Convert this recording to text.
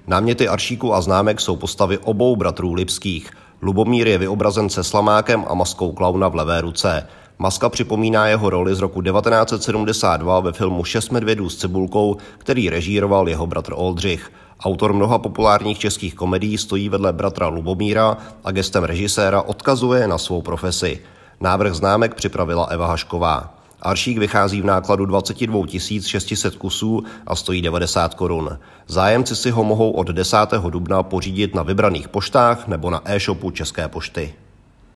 Náměty aršíků a známek jsou postavy obou bratrů Lipských. Lubomír je vyobrazen se slamákem a maskou klauna v levé ruce. Maska připomíná jeho roli z roku 1972 ve filmu 6 medvědů s cibulkou, který režíroval jeho bratr Oldřich. Autor mnoha populárních českých komedií stojí vedle bratra Lubomíra a gestem režiséra odkazuje na svou profesi. Návrh známek připravila Eva Hašková. Aršík vychází v nákladu 22 600 kusů a stojí 90 korun. Zájemci si ho mohou od 10. dubna pořídit na vybraných poštách nebo na e-shopu České pošty.